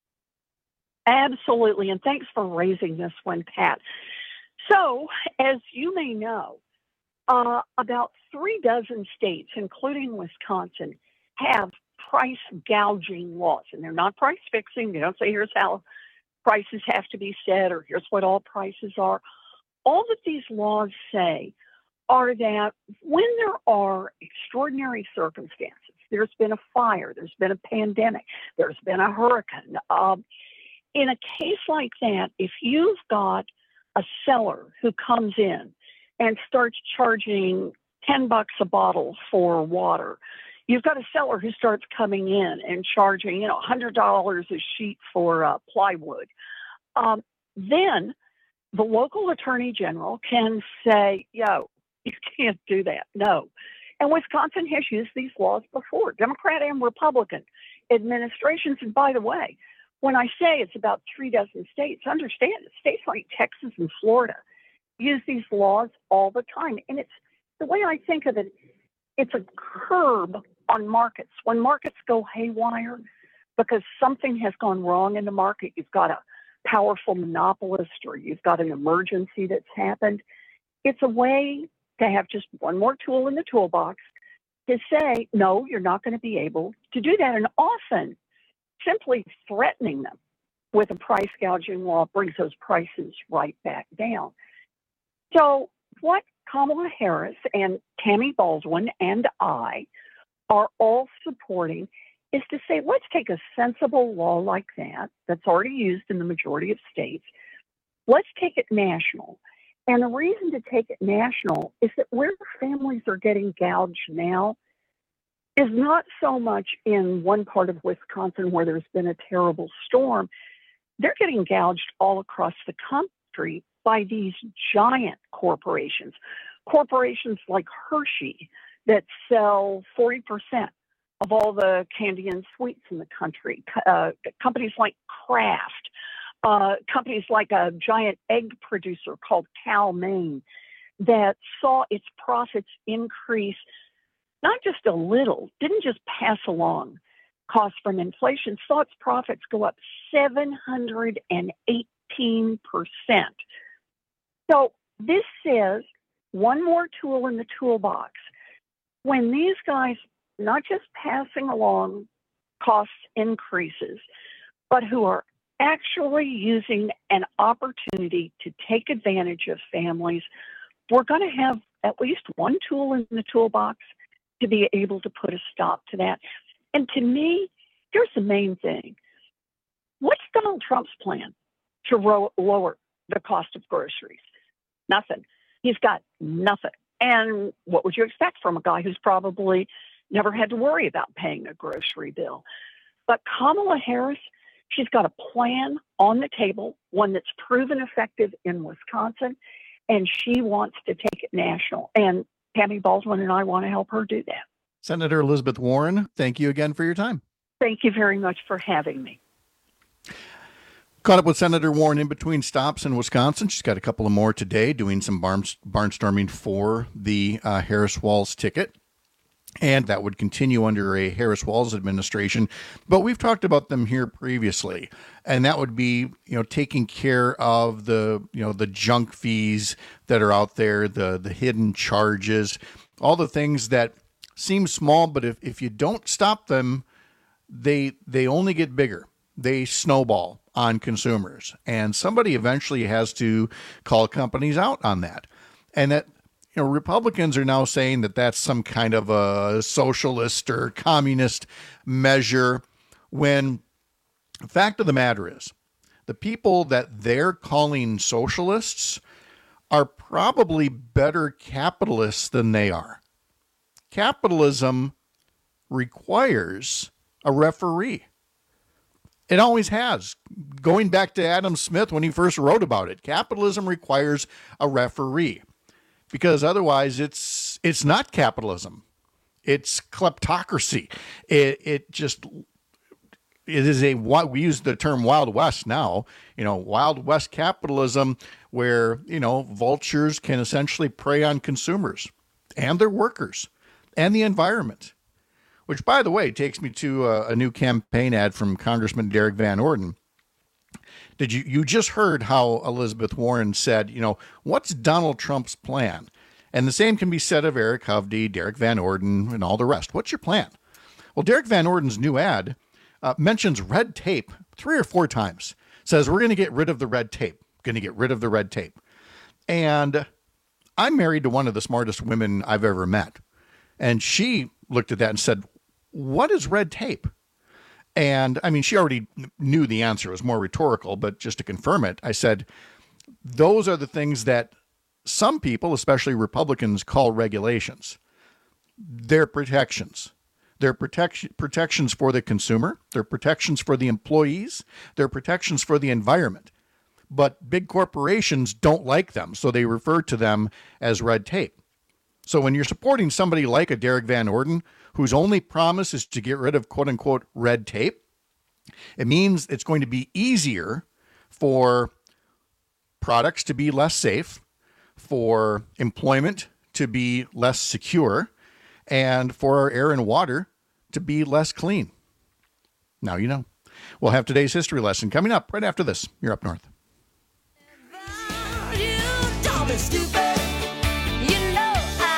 Absolutely. And thanks for raising this one, Pat. So, as you may know, uh, about three dozen states, including Wisconsin, have price gouging laws. And they're not price fixing. They don't say here's how prices have to be set or here's what all prices are. All that these laws say are that when there are extraordinary circumstances, there's been a fire, there's been a pandemic, there's been a hurricane. Um, in a case like that, if you've got a seller who comes in and starts charging ten bucks a bottle for water, you've got a seller who starts coming in and charging, you know, one hundred dollars a sheet for uh, plywood. Um, then the local attorney general can say, yo, you can't do that. No. And Wisconsin has used these laws before, Democrat and Republican administrations. And by the way, when I say it's about three dozen states, understand that states like Texas and Florida use these laws all the time. And it's the way I think of it, it's a curb on markets. When markets go haywire because something has gone wrong in the market, you've got a powerful monopolist or you've got an emergency that's happened. It's a way to have just one more tool in the toolbox to say, no, you're not going to be able to do that. And often simply threatening them with a price gouging law brings those prices right back down. So what Kamala Harris and Tammy Baldwin and I are all supporting is to say, let's take a sensible law like that, that's already used in the majority of states. Let's take it national. And the reason to take it national is that where families are getting gouged now is not so much in one part of Wisconsin where there's been a terrible storm. They're getting gouged all across the country by these giant corporations, corporations like Hershey that sell forty percent of all the candy and sweets in the country, uh, companies like Kraft, uh, companies like a giant egg producer called Cal-Maine that saw its profits increase not just a little, didn't just pass along costs from inflation, saw its profits go up seven hundred eighteen percent. So this is one more tool in the toolbox. When these guys, not just passing along cost increases, but who are actually using an opportunity to take advantage of families, we're going to have at least one tool in the toolbox to be able to put a stop to that. And to me, here's the main thing. What's Donald Trump's plan to ro- lower the cost of groceries? Nothing. He's got nothing. And what would you expect from a guy who's probably never had to worry about paying a grocery bill? But Kamala Harris, she's got a plan on the table, one that's proven effective in Wisconsin, and she wants to take it national. And Tammy Baldwin and I want to help her do that. Senator Elizabeth Warren, thank you again for your time. Thank you very much for having me. Caught up with Senator Warren in between stops in Wisconsin. She's got a couple of more today, doing some barn, barnstorming for the uh, Harris-Walz ticket. And that would continue under a Harris-Walz administration. But we've talked about them here previously. And that would be, you know, taking care of the, you know, the junk fees that are out there, the, the hidden charges, all the things that seem small, but if, if you don't stop them, they they only get bigger. They snowball on consumers. And somebody eventually has to call companies out on that. And that, you know, Republicans are now saying that that's some kind of a socialist or communist measure, when the fact of the matter is the people that they're calling socialists are probably better capitalists than they are. Capitalism requires a referee. It always has. Going back to Adam Smith when he first wrote about it, capitalism requires a referee. Because otherwise it's it's not capitalism. It's kleptocracy. It it just it is a we use the term Wild West now, you know, Wild West capitalism, where, you know, vultures can essentially prey on consumers and their workers and the environment. Which, by the way, takes me to a, a new campaign ad from Congressman Derek Van Orden. Did you, you just heard how Elizabeth Warren said, you know, what's Donald Trump's plan? And the same can be said of Eric Hovde, Derek Van Orden, and all the rest. What's your plan? Well, Derek Van Orden's new ad uh, mentions red tape three or four times. Says, we're going to get rid of the red tape. Going to get rid of the red tape. And I'm married to one of the smartest women I've ever met. And she looked at that and said, what is red tape? And I mean, she already knew the answer. It was more rhetorical, but just to confirm it, I said, those are the things that some people, especially Republicans, call regulations. They're protections. They're protection, protections for the consumer. They're protections for the employees. They're protections for the environment. But big corporations don't like them, so they refer to them as red tape. So when you're supporting somebody like a Derek Van Orden, whose only promise is to get rid of quote unquote red tape, It means it's going to be easier for products to be less safe, for employment to be less secure, and for our air and water to be less clean. Now you know. We'll have today's history lesson coming up right after this. You're Up North. Don't be stupid. You know I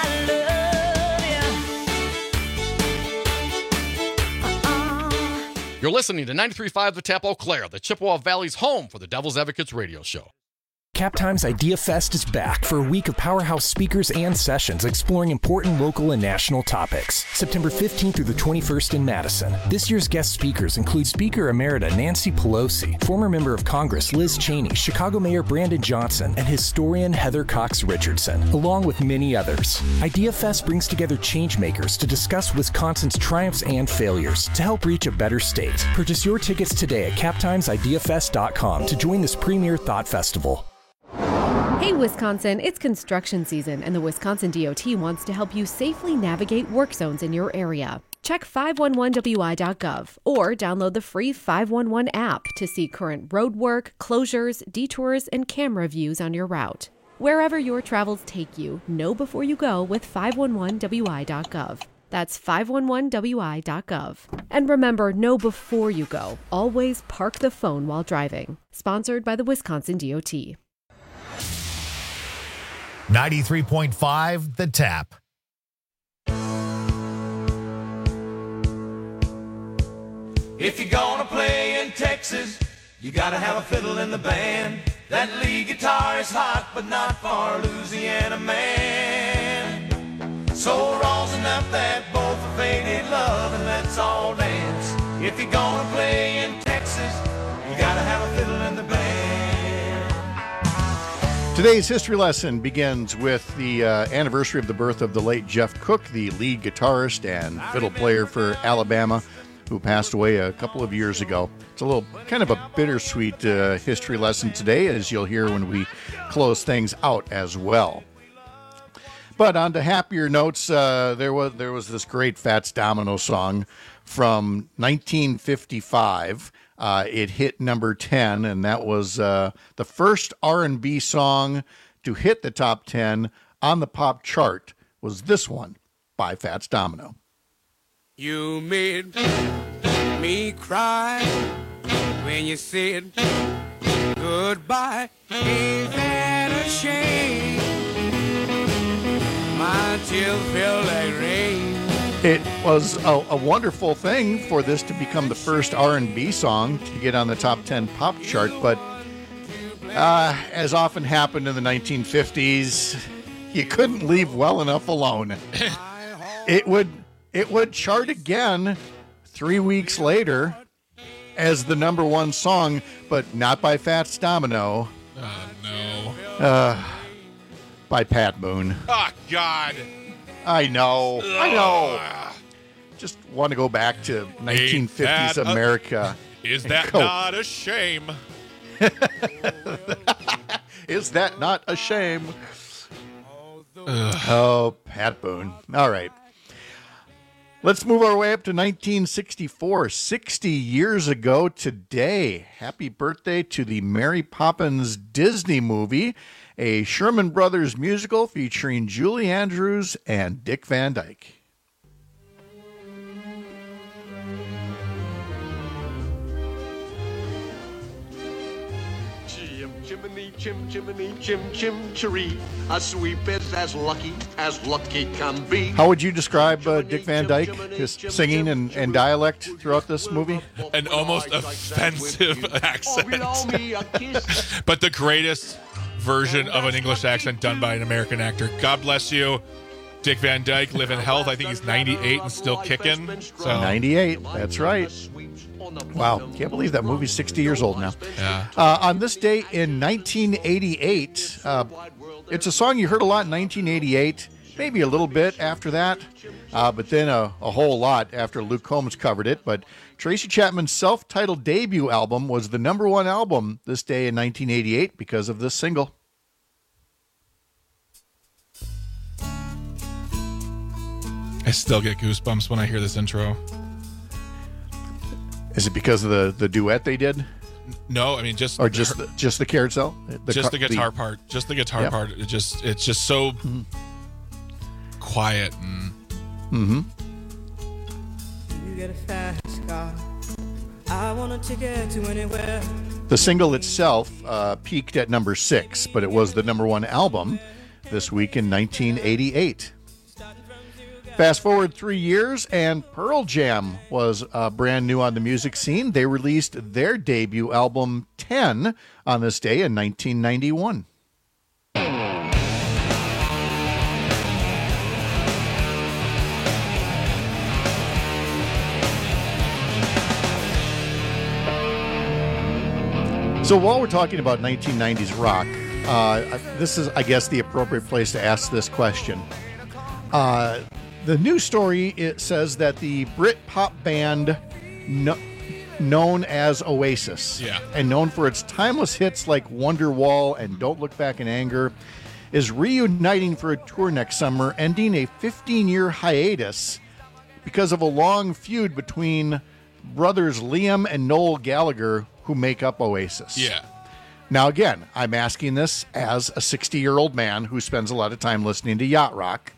love you. You're listening to ninety-three point five The Tap Eau Claire, the Chippewa Valley's home for the Devil's Advocates radio show. Captime's Idea Fest is back for a week of powerhouse speakers and sessions exploring important local and national topics. September fifteenth through the twenty-first in Madison. This year's guest speakers include Speaker Emerita Nancy Pelosi, former member of Congress Liz Cheney, Chicago Mayor Brandon Johnson, and historian Heather Cox Richardson, along with many others. Idea Fest brings together changemakers to discuss Wisconsin's triumphs and failures to help reach a better state. Purchase your tickets today at captimes idea fest dot com to join this premier thought festival. Hey Wisconsin, it's construction season and the Wisconsin D O T wants to help you safely navigate work zones in your area. Check five one one W I dot gov or download the free five one one app to see current road work, closures, detours, and camera views on your route. Wherever your travels take you, know before you go with five one one W I dot gov. That's five one one W I dot gov. And remember, know before you go. Always park the phone while driving. Sponsored by the Wisconsin D O T. ninety-three point five The Tap. If you're gonna play in Texas, you gotta have a fiddle in the band. That lead guitar is hot, but not for Louisiana man. So rosin up that bowl for faded love and let's all dance. If you're gonna play in Texas, you gotta have a fiddle in the band. Today's history lesson begins with the uh, anniversary of the birth of the late Jeff Cook, the lead guitarist and fiddle player for Alabama, who passed away a couple of years ago. It's a little kind of a bittersweet uh, history lesson today, as you'll hear when we close things out as well. But on to happier notes, uh, there was there was this great Fats Domino song from nineteen fifty-five. Uh, it hit number ten, and that was uh, the first R and B song to hit the top ten on the pop chart. Was this one by Fats Domino. You made me cry when you said goodbye. Ain't that a shame? My tears feel like rain. It was a, a wonderful thing for this to become the first R and B song to get on the top ten pop chart, but uh, as often happened in the nineteen fifties, you couldn't leave well enough alone. It would it would chart again three weeks later as the number one song, but not by Fats Domino. Oh, no. Uh, by Pat Boone. Oh, God. I know. Ugh. I know. Just want to go back to nineteen fifties America. A, is that go. not a shame? Is that not a shame? Ugh. Oh, Pat Boone. All right. Let's move our way up to nineteen sixty-four, sixty years ago today. Happy birthday to the Mary Poppins Disney movie, a Sherman Brothers musical featuring Julie Andrews and Dick Van Dyke. Chimney, chim, chimney, chim, chim, chiree. A sweep is as lucky as lucky can be. How would you describe uh, Dick Van Dyke, his singing and, and dialect throughout this movie? An almost offensive accent. But the greatest version of an English accent done by an American actor. God bless you, Dick Van Dyke. Live in health. I think he's ninety-eight and still kicking. So ninety-eight, that's right. Wow, can't believe that movie's sixty years old now. Yeah. Uh, on this day in nineteen eighty-eight, uh, it's a song you heard a lot in nineteen eighty-eight, maybe a little bit after that, uh, but then a, a whole lot after Luke Combs covered it. But Tracy Chapman's self-titled debut album was the number one album this day in nineteen eighty-eight because of this single. I still get goosebumps when I hear this intro. Is it because of the, the duet they did? No, I mean just or just the, just the carousel, the just car, the guitar the, part, just the guitar yep. part. It just it's just so mm-hmm. quiet and. Mm-hmm. You get a fast car. I want a ticket to anywhere. The single itself uh, peaked at number six, but it was the number one album this week in nineteen eighty-eight. Fast forward three years, and Pearl Jam was uh, brand new on the music scene. They released their debut album, ten, on this day in nineteen ninety-one. So while we're talking about nineteen nineties rock, uh, this is, I guess, the appropriate place to ask this question. Uh, the news story, it says that the Brit pop band no, known as Oasis, yeah. and known for its timeless hits like Wonderwall and Don't Look Back in Anger, is reuniting for a tour next summer, ending a fifteen-year hiatus because of a long feud between brothers Liam and Noel Gallagher, who make up Oasis. Yeah. Now, again, I'm asking this as a sixty-year-old man who spends a lot of time listening to yacht rock.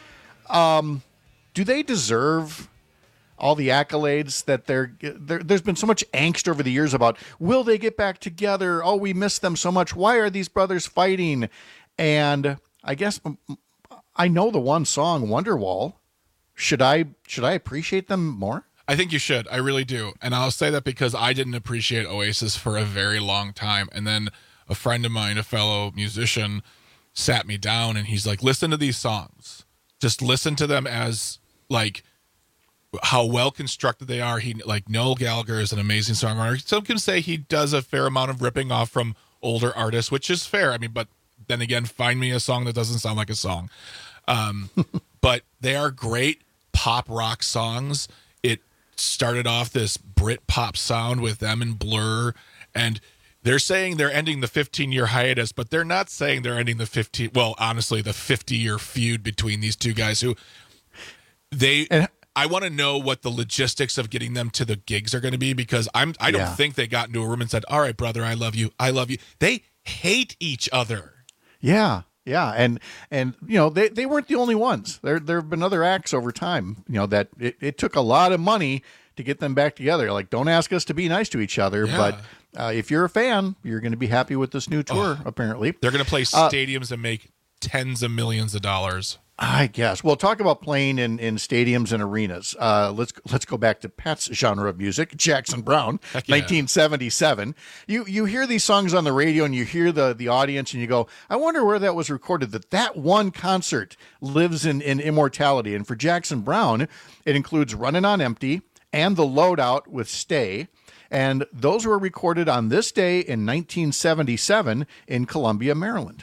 Um, do they deserve all the accolades that they're, they're... There's been so much angst over the years about, will they get back together? Oh, we miss them so much. Why are these brothers fighting? And I guess I know the one song, Wonderwall. Should I should I appreciate them more? I think you should. I really do. And I'll say that because I didn't appreciate Oasis for a very long time. And then a friend of mine, a fellow musician, sat me down and he's like, listen to these songs. Just listen to them as, like, how well constructed they are. He like Noel Gallagher is an amazing songwriter. Some can say he does a fair amount of ripping off from older artists, which is fair. I mean, but then again, find me a song that doesn't sound like a song. Um, but they are great pop rock songs. It started off this Brit pop sound with them and Blur, and they're saying they're ending the fifteen-year hiatus, but they're not saying they're ending the fifteen. Well, honestly, the fifty-year feud between these two guys who they. And, I want to know what the logistics of getting them to the gigs are going to be, because I'm. I don't yeah. think they got into a room and said, "All right, brother, I love you. I love you." They hate each other. Yeah. Yeah, and and you know they, they weren't the only ones. There there have been other acts over time. You know that it, it took a lot of money to get them back together. Like, don't ask us to be nice to each other, Yeah. but uh, if you're a fan, you're going to be happy with this new tour. Oh, apparently, they're going to play Uh, stadiums and make tens of millions of dollars. I guess. Well, talk about playing in, in stadiums and arenas. Uh, let's let's go back to Pat's genre of music, Jackson Browne, Heck yeah. nineteen seventy-seven. You you hear these songs on the radio and you hear the, the audience and you go, I wonder where that was recorded. That that one concert lives in, in immortality. And for Jackson Browne, it includes Running on Empty and The Loadout with Stay. And those were recorded on this day in nineteen seventy-seven in Columbia, Maryland.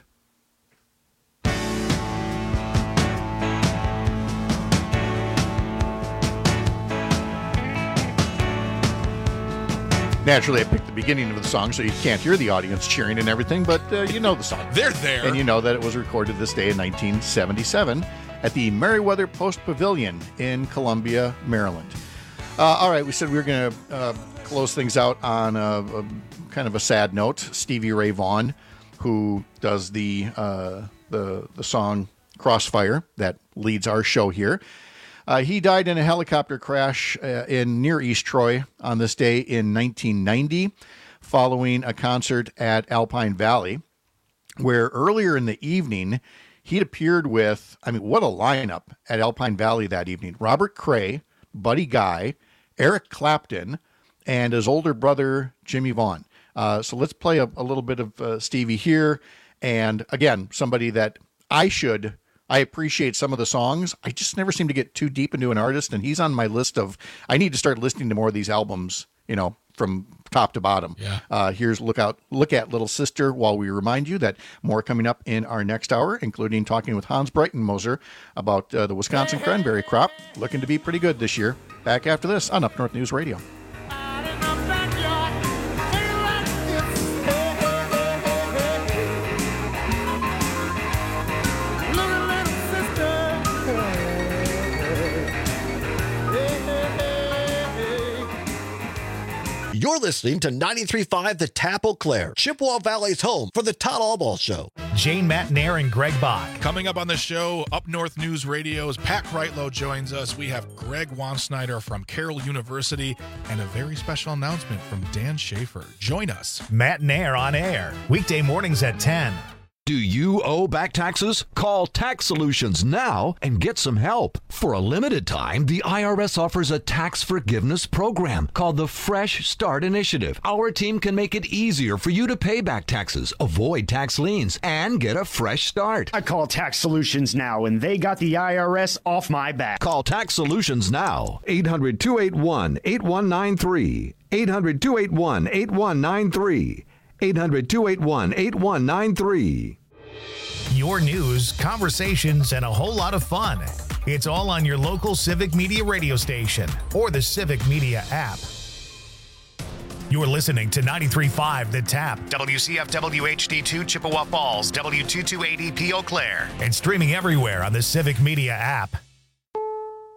Naturally, I picked the beginning of the song so you can't hear the audience cheering and everything, but uh, you know the song. They're there. And you know that it was recorded this day in nineteen seventy-seven at the Meriwether Post Pavilion in Columbia, Maryland. Uh, all right, we said we were going to uh, close things out on a, a kind of a sad note. Stevie Ray Vaughan, who does the uh, the the song Crossfire that leads our show here. Uh, he died in a helicopter crash uh, in near East Troy on this day in nineteen ninety, following a concert at Alpine Valley, where earlier in the evening he'd appeared with, I mean, what a lineup at Alpine Valley that evening. Robert Cray, Buddy Guy, Eric Clapton, and his older brother, Jimmy Vaughan. Uh, so let's play a, a little bit of uh, Stevie here. And again, somebody that I should... I appreciate some of the songs. I just never seem to get too deep into an artist, and he's on my list of, I need to start listening to more of these albums, you know, from top to bottom. Yeah. Uh, here's Look Out, Look at Little Sister, while we remind you that more coming up in our next hour, including talking with Hans Breitenmoser about uh, the Wisconsin cranberry crop, looking to be pretty good this year. Back after this on Up North News Radio. listening to ninety-three point five The Tap Eau Claire, Chippewa Valley's home for the Todd Allball Show. Jane Matnair and Greg Bach. Coming up on the show, Up North News Radio's Pat Kreitlow joins us. We have Greg Wansnyder from Carroll University and a very special announcement from Dan Schaefer. Join us. Matnair on air, weekday mornings at ten. Do you owe back taxes? Call Tax Solutions now and get some help. For a limited time, the I R S offers a tax forgiveness program called the Fresh Start Initiative. Our team can make it easier for you to pay back taxes, avoid tax liens, and get a fresh start. I call Tax Solutions now, and they got the I R S off my back. Call Tax Solutions now. eight hundred, two eight one, eight one nine three. eight hundred, two eight one, eight one nine three. eight hundred, two eight one, eight one nine three. Your news, conversations, and a whole lot of fun. It's all on your local Civic Media radio station or the Civic Media app. You're listening to ninety-three point five The Tap, W C F W H D two Chippewa Falls, W two two eighty P Eau Claire, and streaming everywhere on the Civic Media app.